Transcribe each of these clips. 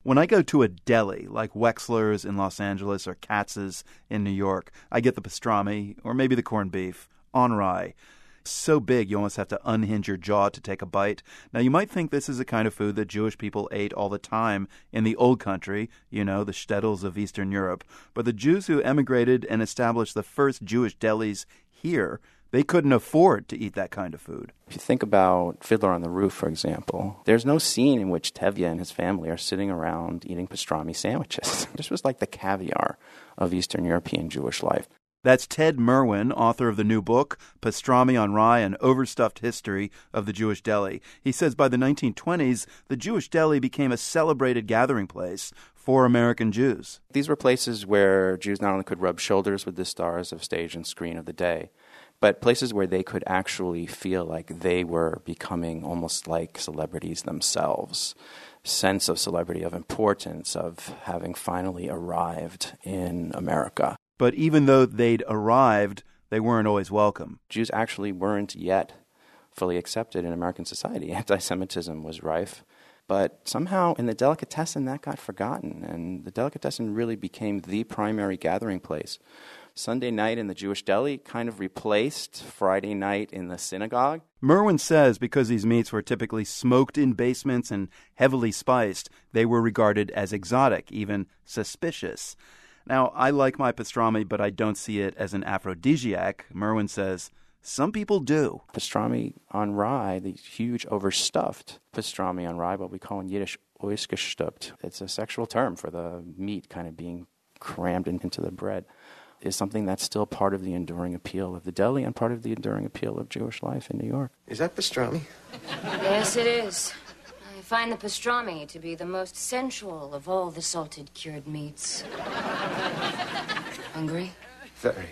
When I go to a deli like Wexler's in Los Angeles or Katz's in New York, I get the pastrami or maybe the corned beef on rye. So big you almost have to unhinge your jaw to take a bite. Now, you might think this is the kind of food that Jewish people ate all the time in the old country, the shtetls of Eastern Europe. But the Jews who emigrated and established the first Jewish delis here, they couldn't afford to eat that kind of food. If you think about Fiddler on the Roof, for example, there's no scene in which Tevye and his family are sitting around eating pastrami sandwiches. This was like the caviar of Eastern European Jewish life. That's Ted Merwin, author of the new book, Pastrami on Rye, An Overstuffed History of the Jewish Deli. He says by the 1920s, the Jewish deli became a celebrated gathering place for American Jews. These were places where Jews not only could rub shoulders with the stars of stage and screen of the day, but places where they could actually feel like they were becoming almost like celebrities themselves. Sense of celebrity, of importance, of having finally arrived in America. But even though they'd arrived, they weren't always welcome. Jews actually weren't yet fully accepted in American society. Anti-Semitism was rife. But somehow in the delicatessen, that got forgotten. And the delicatessen really became the primary gathering place. Sunday night in the Jewish deli kind of replaced Friday night in the synagogue. Merwin says because these meats were typically smoked in basements and heavily spiced, they were regarded as exotic, even suspicious. Now, I like my pastrami, but I don't see it as an aphrodisiac. Merwin says some people do. Pastrami on rye, the huge overstuffed pastrami on rye, what we call in Yiddish ausgestopft. It's a sexual term for the meat kind of being crammed into the bread, is something that's still part of the enduring appeal of the deli and part of the enduring appeal of Jewish life in New York. Is that pastrami? Yes, it is. I find the pastrami to be the most sensual of all the salted cured meats. Hungry? Very.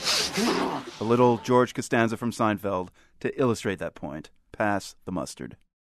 A little George Costanza from Seinfeld to illustrate that point. Pass the mustard.